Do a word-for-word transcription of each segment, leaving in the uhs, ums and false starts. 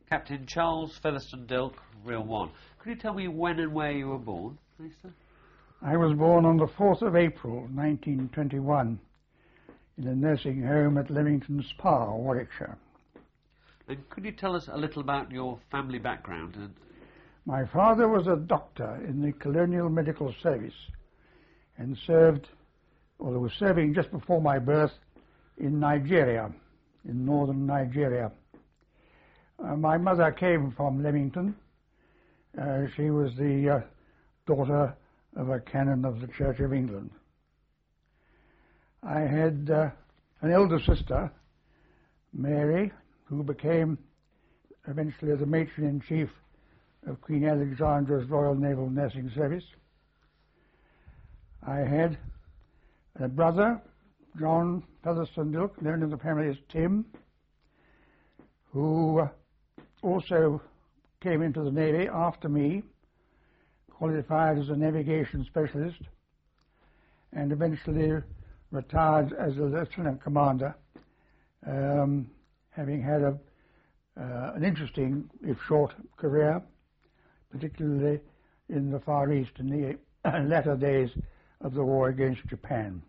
Captain Charles Featherstone Dilke, Real One. Could you tell me when and where you were born, please, sir? I was born on the fourth of April nineteen twenty-one in a nursing home at Leamington Spa, Warwickshire. And could you tell us a little about your family background? And My father was a doctor in the Colonial Medical Service and served, or was serving just before my birth, in Nigeria, in northern Nigeria. Uh, my mother came from Leamington. Uh, she was the uh, daughter of a canon of the Church of England. I had uh, an elder sister, Mary, who became eventually the matron-in-chief of Queen Alexandra's Royal Naval Nursing Service. I had a brother, John Featherstone Dilke, known in the family as Tim, who uh, also came into the Navy after me, qualified as a navigation specialist, and eventually retired as a lieutenant commander, um, having had a, uh, an interesting, if short, career, particularly in the Far East in the latter days of the war against Japan.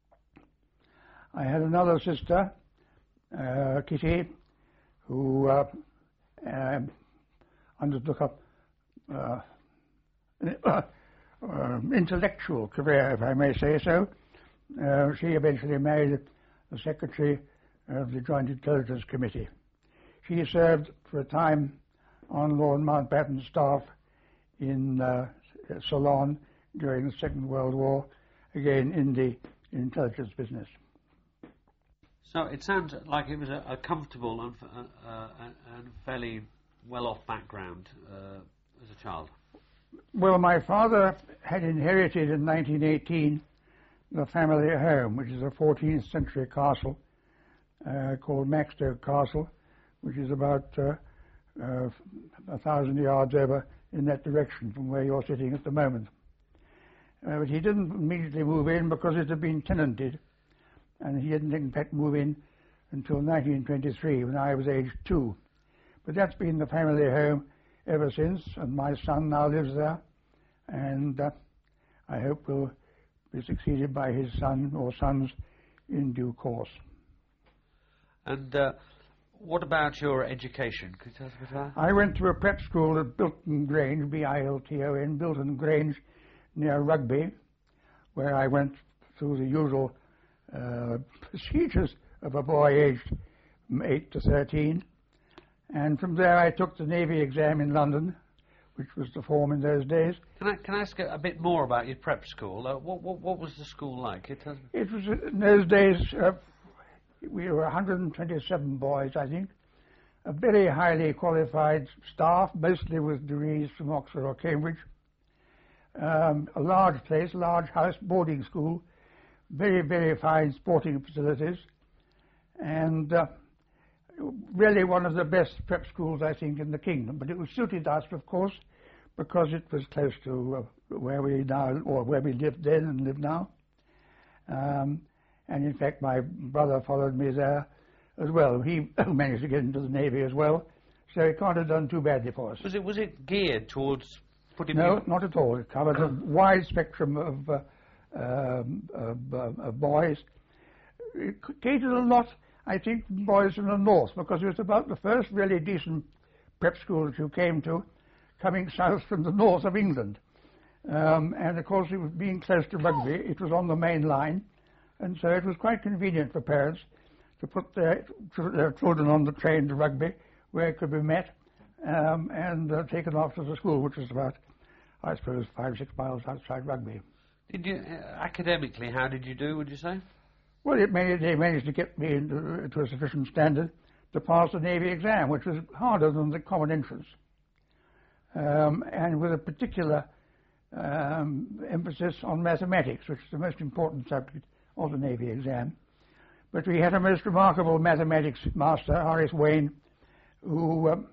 I had another sister, uh, Kitty, who uh, uh, undertook a uh, uh, uh, intellectual career, if I may say so. Uh, she eventually married the Secretary of the Joint Intelligence Committee. She served for a time on Lord Mountbatten's staff in uh, Ceylon during the Second World War, again in the intelligence business. so it sounds like it was a, a comfortable and, uh, uh, and fairly well-off background uh, as a child. Well, my father had inherited in nineteen eighteen the family home, which is a fourteenth century castle uh, called Maxstoke Castle, which is about uh, uh, a thousand yards over in that direction from where you're sitting at the moment. Uh, but he didn't immediately move in because it had been tenanted, and he didn't in fact move in until nineteen twenty-three, when I was aged two. But that's been the family home ever since, and my son now lives there, and uh, I hope will be succeeded by his son or sons in due course. And uh, what about your education? Could you tell us a bit about that? I went to a prep school at Bilton Grange, B I L T O N, Bilton Grange, near Rugby, where I went through the usual uh, procedures of a boy aged from eight to thirteen. And from there I took the Navy exam in London, which was the form in those days. Can I, can I ask a, a bit more about your prep school? Uh, what, what, what was the school like? It, uh, It was, uh, in those days, uh, we were one hundred twenty-seven boys, I think, a very highly qualified staff, mostly with degrees from Oxford or Cambridge. Um, a large place, large house, boarding school, very, very fine sporting facilities, and uh, really one of the best prep schools, I think, in the kingdom. But it was suited us, of course, because it was close to uh, where we now, or where we lived then and live now. Um, and in fact, my brother followed me there as well. He managed to get into the Navy as well, so it can't have done too badly for us. was it was it geared towards putting? No, you... not at all. It covered a wide spectrum of, uh, um, of, uh, of boys. It catered a lot, I think, for boys from the north, because it was about the first really decent prep school that you came to, coming south from the north of England. Um, and of course, it was being close to Rugby, it was on the main line, and so it was quite convenient for parents to put their, their children on the train to Rugby, where it could be met um, and uh, taken off to the school, which was about, I suppose, five, six miles outside Rugby. Did you, uh, academically, how did you do, would you say? Well, it managed, they managed to get me into, to a sufficient standard to pass the Navy exam, which was harder than the common entrance, um, and with a particular um, emphasis on mathematics, which is the most important subject of the Navy exam. But we had a most remarkable mathematics master, Horace Wayne, who um,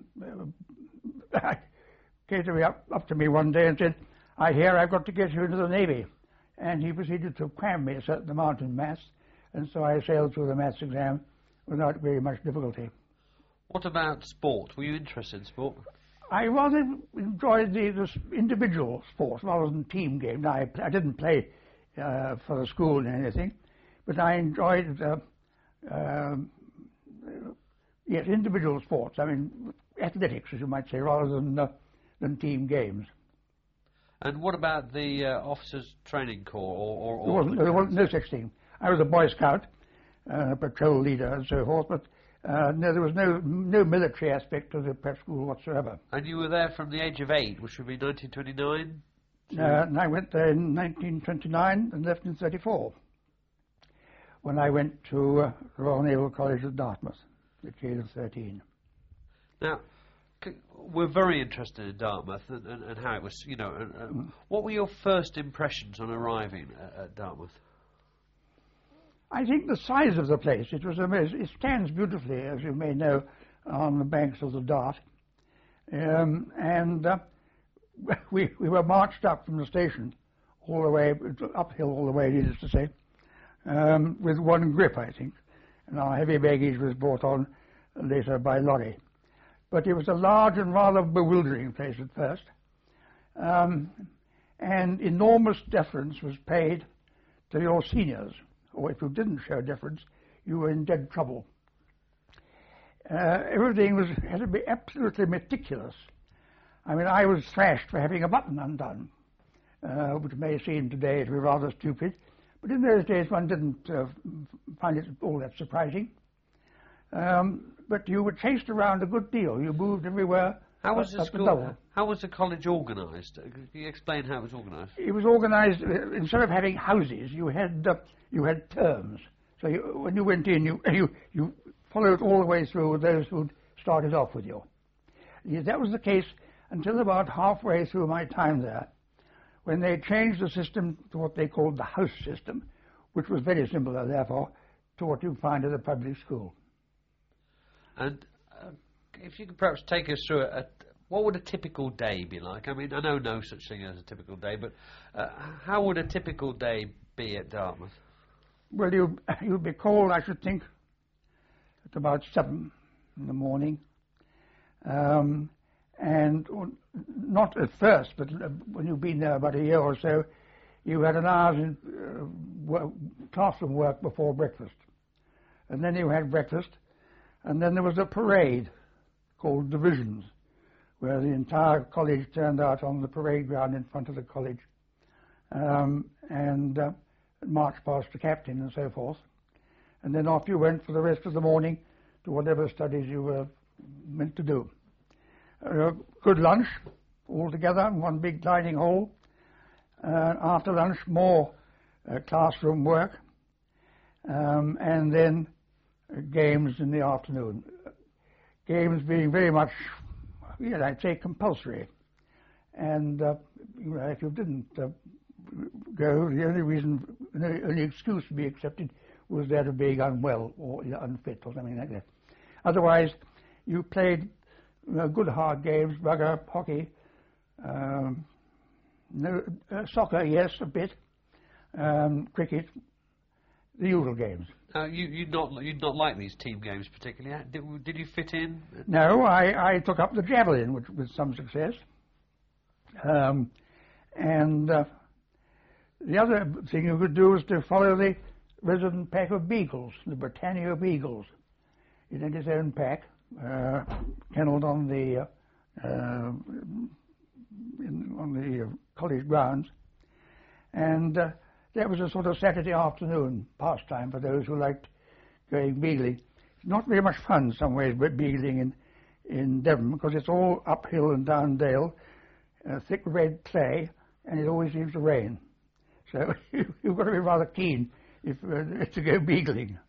came to me up, up to me one day and said, "I hear I've got to get you into the Navy." And he proceeded to cram me a certain amount in maths, and so I sailed through the maths exam without very much difficulty. What about sport? Were you interested in sport? I rather enjoyed the, the individual sports rather than team games. I, I didn't play uh, for the school or anything, but I enjoyed uh, uh, yes, individual sports. I mean, athletics, as you might say, rather than uh, than team games. And what about the uh, officers' training corps? Or, or, or there, wasn't, there wasn't no such thing. I was a Boy Scout, uh, patrol leader, and so forth, but uh, no, there was no no military aspect to the prep school whatsoever. And you were there from the age of eight, which would be nineteen twenty-nine? Uh, and I went there in nineteen twenty-nine and left in thirty-four, when I went to uh, Royal Naval College at Dartmouth at the age of thirteen. Now, we're very interested in Dartmouth and, and, and how it was, you know, and, uh, mm. what were your first impressions on arriving at, at Dartmouth? I think the size of the place, it was amazing. It stands beautifully, as you may know, on the banks of the Dart. Um, and uh, we, we were marched up from the station all the way, uphill all the way, needless to say, um, with one grip, I think. And our heavy baggage was brought on later by lorry. But it was a large and rather bewildering place at first. Um, and enormous deference was paid to your seniors, or if you didn't show deference, you were in dead trouble. Uh, everything was had to be absolutely meticulous. I mean, I was thrashed for having a button undone, uh, which may seem today to be rather stupid, but in those days one didn't uh, find it all that surprising. Um, but you were chased around a good deal. You moved everywhere. How was the school? The how was the college organised? Can you explain how it was organised? It was organised uh, instead of having houses, you had uh, you had terms. So you, when you went in, you you you followed all the way through with those who started off with you. Yeah, that was the case until about halfway through my time there, when they changed the system to what they called the house system, which was very similar, therefore, to what you find at a public school. And uh, if you could perhaps take us through a, a, what would a typical day be like? I mean, I know no such thing as a typical day, but uh, how would a typical day be at Dartmouth? Well, you, you'd be called, I should think, at about seven in the morning. Um, and not at first, but when you've been there about a year or so, you had an hour's in, uh, work, classroom work before breakfast. And then you had breakfast. And then there was a parade called divisions, where the entire college turned out on the parade ground in front of the college um, and uh, marched past the captain and so forth. And then off you went for the rest of the morning to whatever studies you were meant to do. Uh, good lunch all together in one big dining hall. Uh, after lunch, more uh, classroom work. Um, and then games in the afternoon. Games being very much, you know, I'd say compulsory. And uh, you know, if you didn't uh, go, the only reason, the only excuse to be accepted was that of being unwell or unfit or something like that. Otherwise, you played uh, good hard games, rugby, hockey, um, no, uh, soccer, yes, a bit, um, cricket, the usual games. Uh, you, you'd not you'd not like these team games particularly. Did, did you fit in? No, I, I took up the javelin, which with some success. Um, and uh, the other thing you could do was to follow the resident pack of beagles, the Britannia beagles. It had its own pack, uh, kennelled on the uh, uh, in, on the uh, college grounds, and. Uh, That was a sort of Saturday afternoon pastime for those who liked going beagling. It's not very much fun some ways, but beagling in, in Devon, because it's all uphill and down dale, uh, thick red clay, and it always seems to rain. So you've got to be rather keen if uh, to go beagling.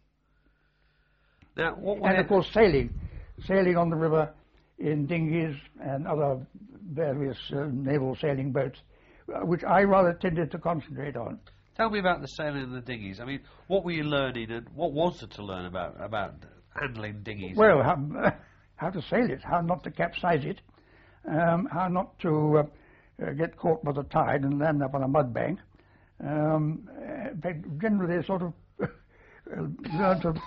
Now, what and of course sailing, sailing on the river in dinghies and other various uh, naval sailing boats, uh, which I rather tended to concentrate on. Tell me about the sailing and the dinghies. I mean, what were you learning, and what was there to learn about about handling dinghies? Well, how, uh, how to sail it, how not to capsize it, um, how not to uh, uh, get caught by the tide and land up on a mud bank. Um, uh, generally, sort of learn to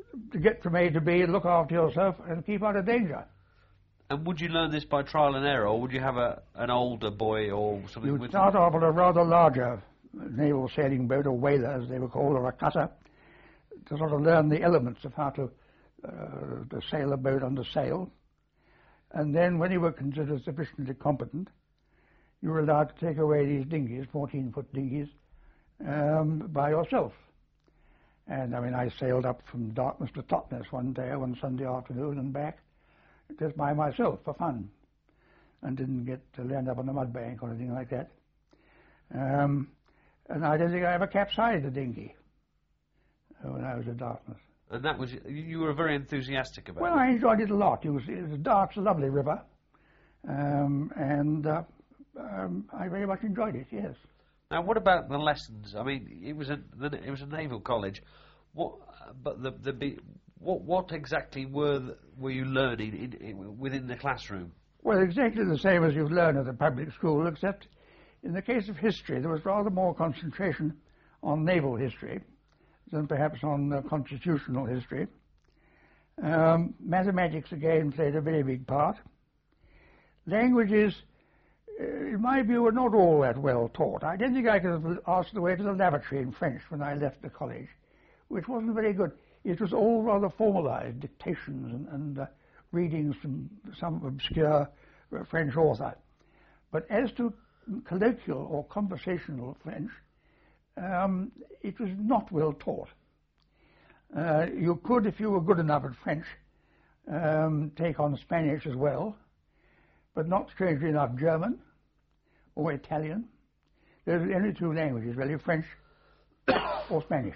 to get from A to B and look after yourself and keep out of danger. And would you learn this by trial and error, or would you have a an older boy or something? You'd with start them? off on a rather larger naval sailing boat, or whaler as they were called, or a cutter, to sort of learn the elements of how to, uh, to sail a boat under sail. And then when you were considered sufficiently competent, you were allowed to take away these dinghies, fourteen-foot dinghies, um, by yourself. And I mean, I sailed up from Dartmouth to Totnes one day, one Sunday afternoon, and back just by myself for fun, and didn't get to land up on a mud bank or anything like that. Um, and I don't think I ever capsized a dinghy when I was at Dartmouth. And that was, you were very enthusiastic about well, it. Well, I enjoyed it a lot. It was, it was dark, it's a lovely river, um, and uh, um, I very much enjoyed it, yes. Now, what about the lessons? I mean, it was a it was a naval college. What, but the the what what exactly were the, were you learning in, in, within the classroom? Well, exactly the same as you'd learn at a public school, except in the case of history, there was rather more concentration on naval history than perhaps on uh, constitutional history. Um, mathematics, again, played a very big part. Languages, uh, in my view, were not all that well taught. I don't think I could have asked the way to the lavatory in French when I left the college, which wasn't very good. It was all rather formalized, dictations and, and uh, readings from some obscure uh, French author. But as to colloquial or conversational French, um, it was not well taught. Uh, you could, if you were good enough at French, um, take on Spanish as well, but not, strangely enough, German or Italian. Those are the only two languages, really, French or Spanish.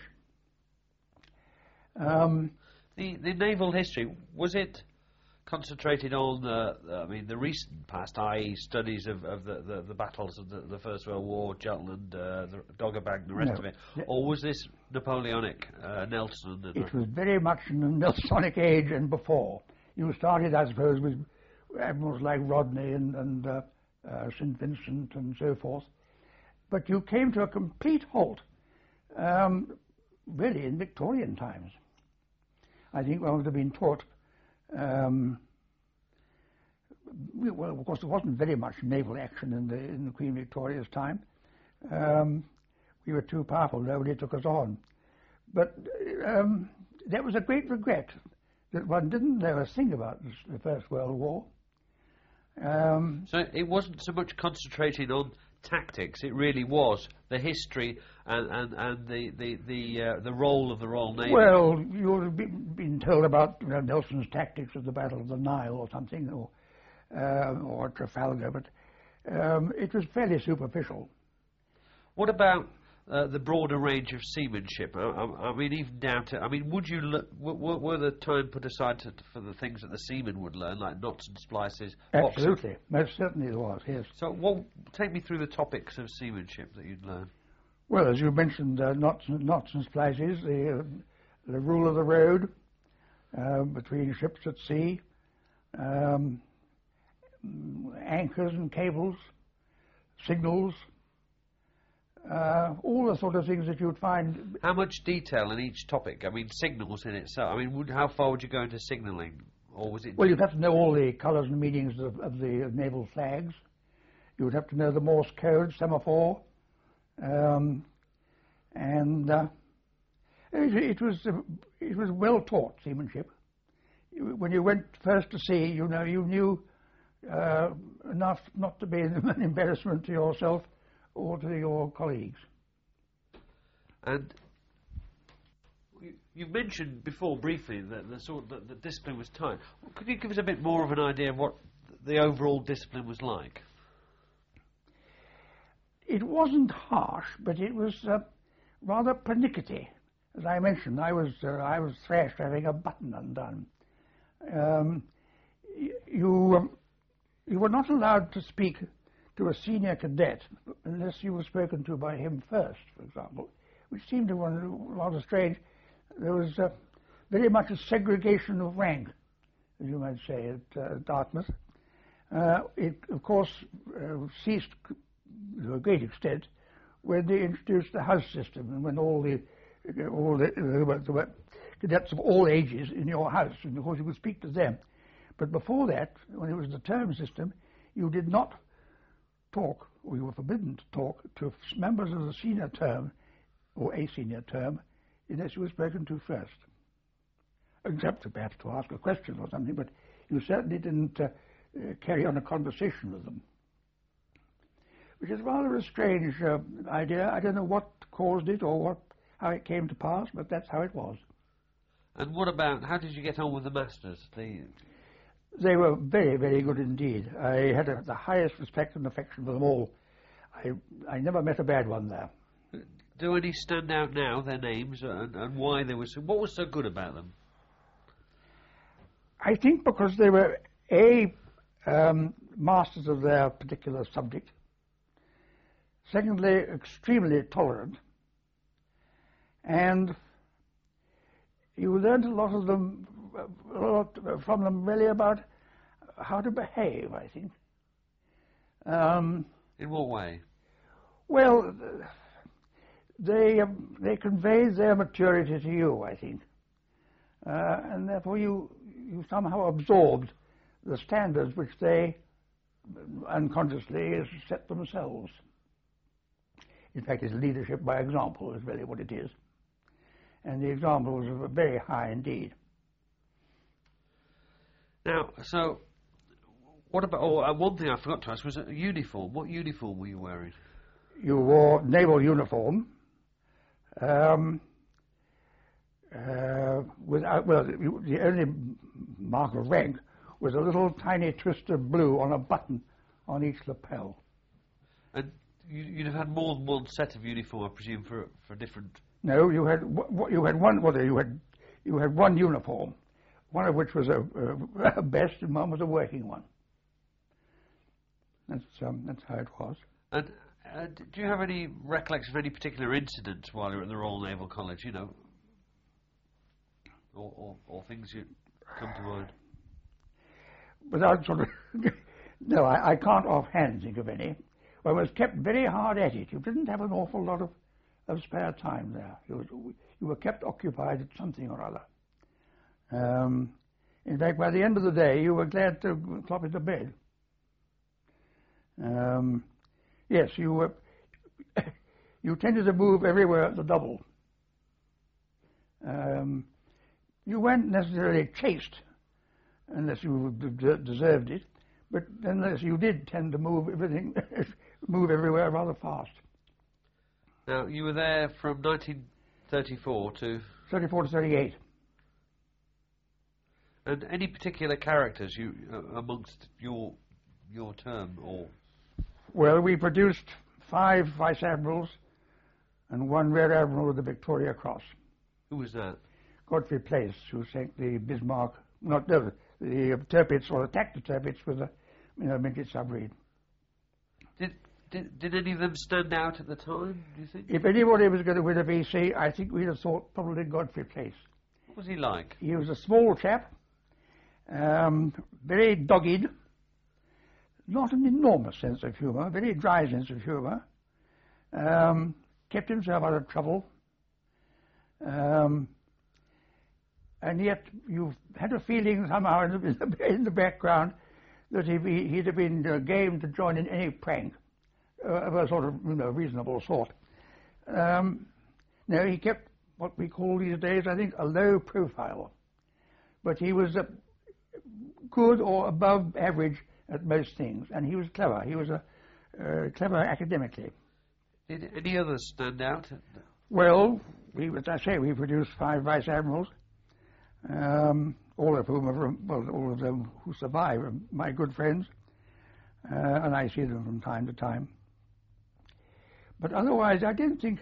Um, the the naval history, was it concentrated on uh, I mean the recent past, that is, studies of, of the, the, the battles of the, the First World War, Jutland, uh, the Doggerbank, and the rest no. of it, or was this Napoleonic, uh, Nelson? And it was very much in the Nelsonic age and before. You started, I suppose, with admirals like Rodney and, and uh, uh, Saint Vincent and so forth, but you came to a complete halt, um, really, in Victorian times. I think one would have been taught. Um, well, of course, there wasn't very much naval action in the in the Queen Victoria's time. Um, we were too powerful; nobody took us on. But um, that was a great regret that one didn't know a thing about this, the First World War. Um, so it wasn't so much concentrated on tactics; it really was the history and and, and the the the, uh, the role of the Royal Navy. Well, you've been told about you know, Nelson's tactics at the Battle of the Nile or something, or uh, or Trafalgar, but um, it was fairly superficial. What about uh, the broader range of seamanship? I, I, I mean, even down to, I mean, would you look, were, were the time put aside to, for the things that the seamen would learn, like knots and splices? Absolutely, boxing? most certainly there was, yes. So, what, take me through the topics of seamanship that you'd learn. Well, as you mentioned, uh, knots, knots and splices, the, uh, the rule of the road uh, between ships at sea, um, anchors and cables, signals, uh, all the sort of things that you'd find. How much detail in each topic? I mean, signals in itself. I mean, would, how far would you go into signalling, or was it? Well, you'd have to know all the colours and meanings of, of the naval flags. You would have to know the Morse code, semaphore. Um, and uh, it, it was uh, it was well taught seamanship. When you went first to sea, you know you knew uh, enough not to be an embarrassment to yourself or to your colleagues. And you, you mentioned before briefly that the sort that the discipline was tight. Could you give us a bit more of an idea of what the overall discipline was like? It wasn't harsh, but it was uh, rather pernickety. As I mentioned, I was uh, I was thrashed having a button undone. Um, you um, you were not allowed to speak to a senior cadet unless you were spoken to by him first, for example, which seemed to one rather strange. There was uh, very much a segregation of rank, as you might say, at uh, Dartmouth. Uh, it, of course, uh, ceased to a great extent when they introduced the house system and when all the all the, there were, there were cadets of all ages in your house, and of course you could speak to them. But before that, when it was the term system, you did not talk, or you were forbidden to talk to members of the senior term, or a senior term, unless you were spoken to first. Except perhaps to ask a question or something, but you certainly didn't uh, uh, carry on a conversation with them. Which is rather a strange uh, idea. I don't know what caused it or what, how it came to pass, but that's how it was. And what about, how did you get on with the masters? The They were very, very good indeed. I had a, the highest respect and affection for them all. I, I never met a bad one there. Do any stand out now, their names, and, and why they were so, what was so good about them? I think because they were, A, um, masters of their particular subject. Secondly, extremely tolerant. And you learned a lot of them, a lot from them really about how to behave, I think. Um, In what way? Well, they um, they conveyed their maturity to you, I think, uh, and therefore you you somehow absorbed the standards which they unconsciously set themselves. In fact, it's leadership by example is really what it is, and the example was very high indeed. Now, so what about? Oh, uh, one thing I forgot to ask was a uniform. What uniform were you wearing? You wore naval uniform. Um, uh, without, well, you, the only mark of rank was a little tiny twist of blue on a button on each lapel. And you, you'd have had more than one set of uniform, I presume, for for different. No, you had what you had one. Well, you had you had one uniform, one of which was a, a, a best, and one was a working one. That's um, that's how it was. And uh, do you have any recollection of any particular incident while you were at the Royal Naval College? You know, or or, or things you come to mind? Without sort of no, I, I can't offhand think of any. One was kept very hard at it. You didn't have an awful lot of, of spare time there. You, was, you were kept occupied at something or other. Um, in fact, by the end of the day, you were glad to flop into bed. Um, yes, you were. You tended to move everywhere at the double. Um, you weren't necessarily chased, unless you d- deserved it, but unless you did tend to move everything, move everywhere rather fast. Now, you were there from nineteen thirty-four to thirty-four to thirty-eight. And any particular characters you uh, amongst your your term, or? Well, we produced five vice admirals and one rear admiral with the Victoria Cross. Who was that? Godfrey Place, who sank the Bismarck, not no, the Tirpitz, or attacked the Tirpitz with a you know, midget submarine. Did, did did any of them stand out at the time, do you think? If anybody was going to win a V C, I think we'd have thought probably Godfrey Place. What was he like? He was a small chap, um, very dogged, not an enormous sense of humour, very dry sense of humour, um, kept himself out of trouble, um, and yet you had a feeling somehow in the, in the background that he'd, be, he'd have been uh, game to join in any prank uh, of a sort of you know, reasonable sort. Um, no, he kept what we call these days, I think, a low profile, but he was uh, good or above average at most things, and he was clever. He was a uh, clever academically. Did any others stand out? Well, we, as I say, we produced five vice admirals, um, all of whom are, well, all of them who survive are my good friends, uh, and I see them from time to time. But otherwise, I didn't think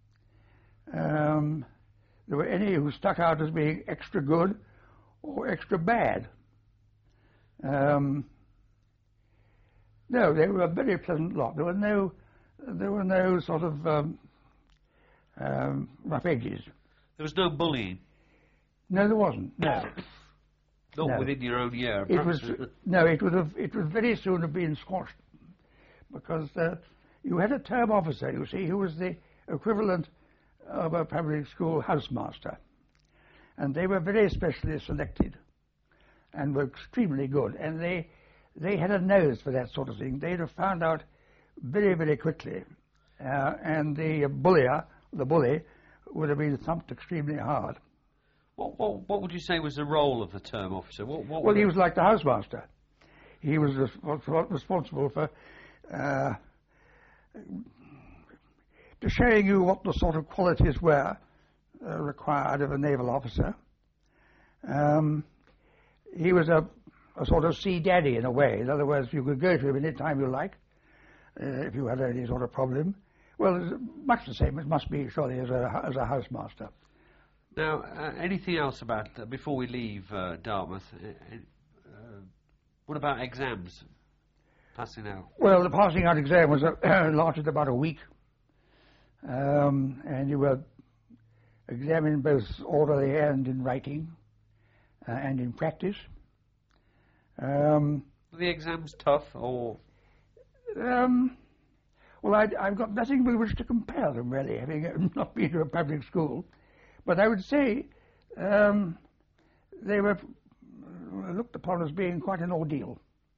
um, there were any who stuck out as being extra good or extra bad. Um, No, they were a very pleasant lot. There were no, there were no sort of um, um, rough edges. There was no bullying. No, there wasn't. No, not no. within your own year. It was no. It would have. It would very soon have been squashed, because uh, you had a term officer, you see, who was the equivalent of a public school housemaster, and they were very specially selected and were extremely good. And they they had a nose for that sort of thing. They'd have found out very, very quickly. Uh, and the bullier, the bully, would have been thumped extremely hard. What, what, what would you say was the role of the term officer? What, what well, he was like the housemaster. He was res- responsible for uh, to showing you what the sort of qualities were uh, required of a naval officer. Um, he was a, a sort of sea daddy in a way. In other words, you could go to him any time you like uh, if you had any sort of problem. Well, it's much the same, it must be, surely, as a, as a housemaster. Now, uh, anything else about, uh, before we leave uh, Dartmouth, uh, uh, what about exams, passing out? Well, the passing out exam was uh, lasted about a week, um, and you were examined both orally and in writing, uh, and in practice. Um, Were the exams tough, or...? Um, well, I'd, I've got nothing with which to compare them, really, having not been to a public school. But I would say um, they were looked upon as being quite an ordeal.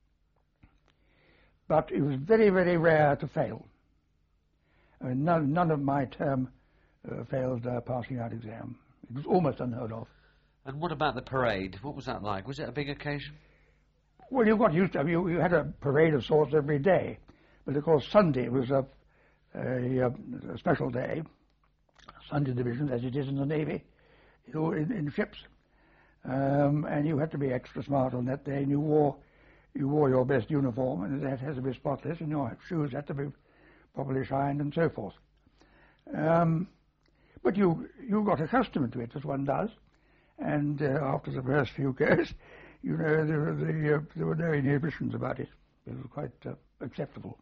But it was very, very rare to fail. I mean, none, none of my term uh, failed uh, passing out exam. It was almost unheard of. And what about the parade? What was that like? Was it a big occasion? Well, you got used to it. You, you had a parade of sorts every day. But, of course, Sunday was a, a, a special day. Sunday division, as it is in the Navy, you know, in, in ships. Um, and you had to be extra smart on that day, and you wore you wore your best uniform, and that had to be spotless, and your shoes had to be properly shined, and so forth. Um, but you you got accustomed to it, as one does, and uh, after the first few goes, you know, there, the, uh, there were no inhibitions about it. It was quite uh, acceptable.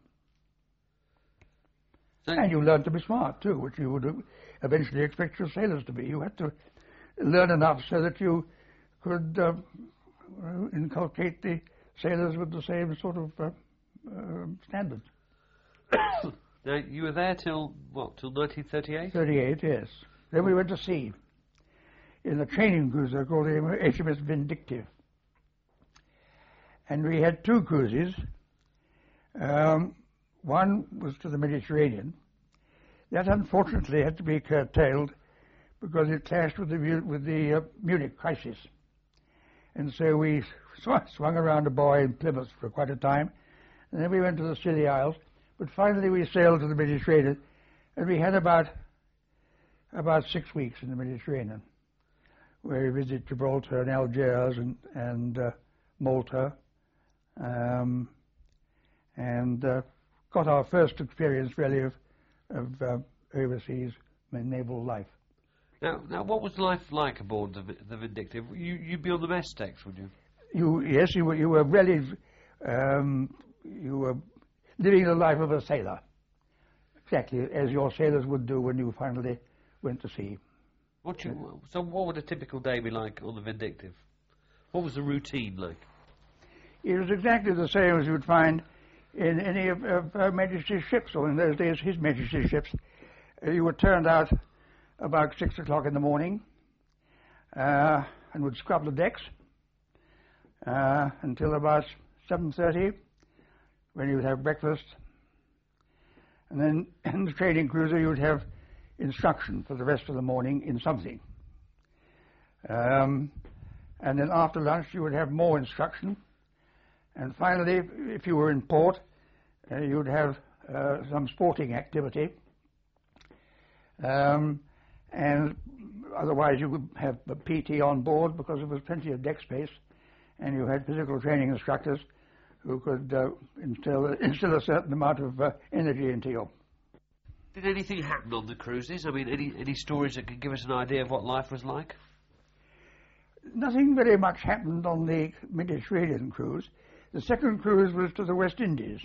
And you learned to be smart, too, which you would eventually expect your sailors to be. You had to learn enough so that you could uh, inculcate the sailors with the same sort of uh, uh, standards. Now, you were there till, what, till nineteen thirty-eight? thirty-eight, yes. Then we went to sea in a training cruiser called the H M S Vindictive. And we had two cruises. Um, One was to the Mediterranean. That, unfortunately, had to be curtailed because it clashed with the, with the uh, Munich crisis. And so we sw- swung around a buoy in Plymouth for quite a time, and then we went to the Scilly Isles. But finally we sailed to the Mediterranean, and we had about, about six weeks in the Mediterranean, where we visited Gibraltar and Algiers and, and uh, Malta, um, and... Uh, got our first experience, really, of, of uh, overseas naval life. Now, now, what was life like aboard the, the Vindictive? You, you'd be on the mess decks, would you? You, yes, you were, you were really, um, you were living the life of a sailor, exactly as your sailors would do when you finally went to sea. What you, so what would a typical day be like on the Vindictive? What was the routine like? It was exactly the same as you would find in any of, of Her Majesty's ships, or in those days His Majesty's ships. Uh, you were turned out about six o'clock in the morning uh, and would scrub the decks uh, until about seven thirty, when you would have breakfast. And then in the trading cruiser you would have instruction for the rest of the morning in something. Um, and then after lunch you would have more instruction. And finally, if you were in port, uh, you'd have uh, some sporting activity. Um, and otherwise you would have a P T on board because there was plenty of deck space, and you had physical training instructors who could uh, instill, instill a certain amount of uh, energy into you. Did anything happen on the cruises? I mean, any, any stories that could give us an idea of what life was like? Nothing very much happened on the Mediterranean cruise. The second cruise was to the West Indies,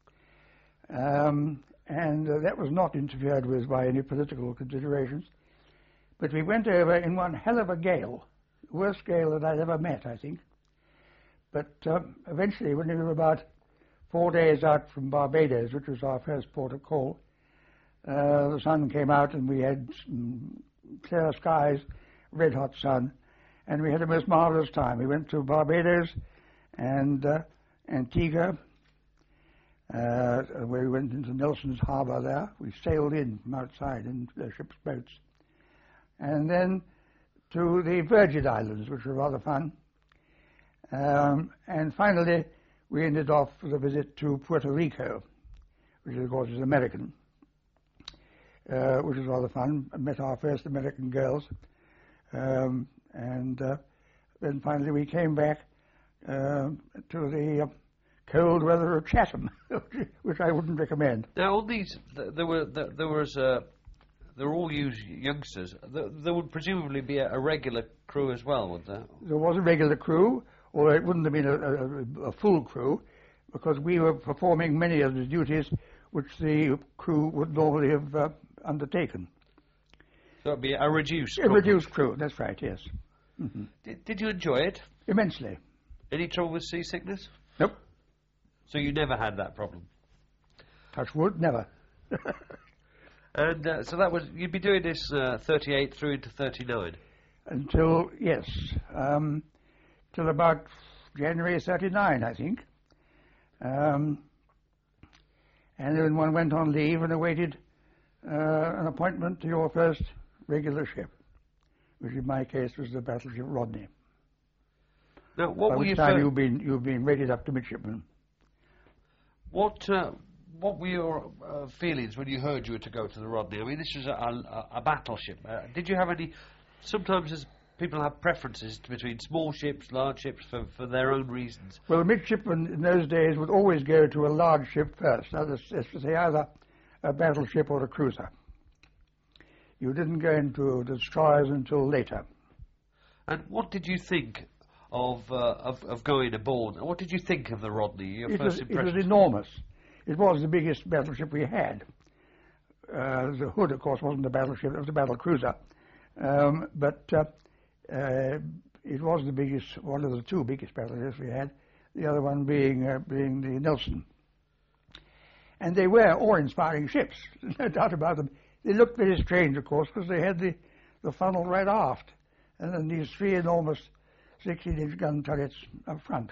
um, and uh, that was not interfered with by any political considerations. But we went over in one hell of a gale, the worst gale that I'd ever met, I think. But um, eventually, when we were about four days out from Barbados, which was our first port of call, uh, the sun came out and we had some clear skies red-hot sun, and we had a most marvelous time. We went to Barbados and uh, Antigua, uh, where we went into Nelson's Harbour there. We sailed in from outside in the ship's boats. And then to the Virgin Islands, which were rather fun. Um, and finally, we ended off with a visit to Puerto Rico, which of course is American, uh, which was rather fun. I met our first American girls. Um, and uh, then finally we came back uh, to the uh, cold weather of Chatham, which I wouldn't recommend. Now, all these, th- there were, th- there was, uh, they were all used youngsters. Th- there would presumably be a, a regular crew as well, would there? There was a regular crew, or it wouldn't have been a, a, a full crew, because we were performing many of the duties which the crew would normally have uh, undertaken. So it would be a reduced A crew. reduced crew, that's right, yes. Mm-hmm. Did, did you enjoy it? Immensely. Any trouble with seasickness? Nope. So you never had that problem? Touch wood, never. And uh, so that was, you'd be doing this uh, thirty-eight through into thirty-nine? Until, yes, um, till about January thirty-nine, I think. Um, and then one went on leave and awaited uh, an appointment to your first regular ship, which in my case was the battleship Rodney. Now, what By were which your time fir- you've been, you've been rated up to midshipman. What uh, what were your uh, feelings when you heard you were to go to the Rodney? I mean, this was a, a, a battleship. Uh, did you have any... Sometimes as people have preferences between small ships, large ships, for, for their own reasons. Well, the midshipman in those days would always go to a large ship first, that is to say either a battleship or a cruiser. You didn't go into destroyers until later. And what did you think of, uh, of of going aboard? What did you think of the Rodney? Your It first was, it impressions? was enormous. It was the biggest battleship we had. Uh, the Hood, of course, wasn't a battleship, it was a battle cruiser. Um, but uh, uh, it was the biggest, one of the two biggest battleships we had, the other one being, uh, being the Nelson. And they were awe-inspiring ships, no doubt about them. They looked very strange, of course, because they had the, the funnel right aft, and then these three enormous sixteen-inch gun turrets up front.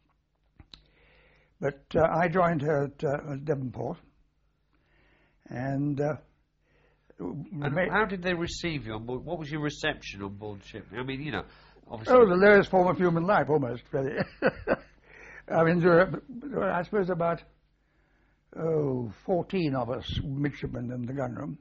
But uh, I joined her at, uh, at Devonport, and, uh, And ma- how did they receive you on board? What was your reception on board ship? I mean, you know, obviously... oh, the lowest form of human life, almost, really. I mean, there were, there were, I suppose, about, oh, fourteen of us midshipmen in the gunroom.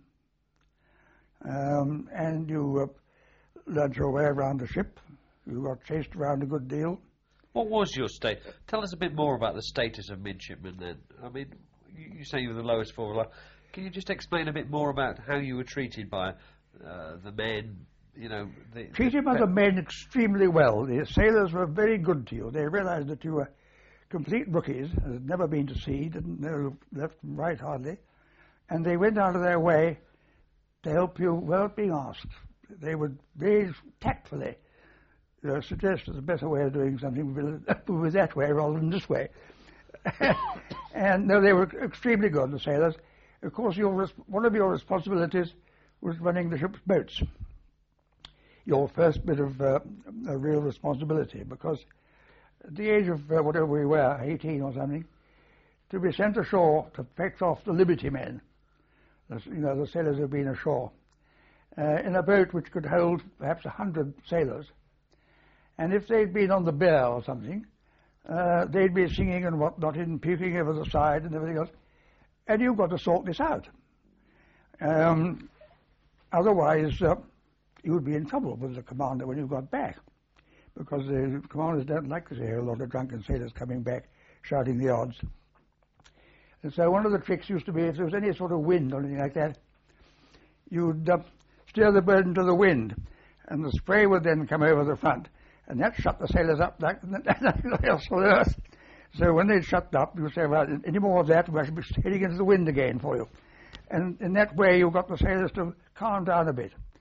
Um, and you uh, learned your way around the ship. You got chased around a good deal. What was your state? Tell us a bit more about the status of midshipmen then. I mean, you, you say you were the lowest form of life. Can you just explain a bit more about how you were treated by uh, the men, you know... The, Treated by the, the men extremely well. The sailors were very good to you. They realized that you were complete rookies, had never been to sea, didn't know left and right hardly, and they went out of their way to help you without being asked. They would very tactfully uh, suggest that the better way of doing something would be that way rather than this way. And no, they were extremely good, the sailors. Of course, your res- one of your responsibilities was running the ship's boats. Your first bit of uh, a real responsibility, because at the age of uh, whatever we were, eighteen or something, to be sent ashore to fetch off the Liberty men, the, you know, the sailors who had been ashore, uh, in a boat which could hold perhaps a hundred sailors, and if they'd been on the Bear or something, uh, they'd be singing and whatnot and puking over the side and everything else. And you've got to sort this out. Um, otherwise, uh, you would be in trouble with the commander when you got back, because the commanders don't like to hear a lot of drunken sailors coming back shouting the odds. And so one of the tricks used to be, if there was any sort of wind or anything like that, you'd uh, steer the boat into the wind, and the spray would then come over the front, and that shut the sailors up like nothing else on earth. So when they'd shut up, you would say, well, any more of that, we should be heading into the wind again for you. And in that way, you got the sailors to calm down a bit.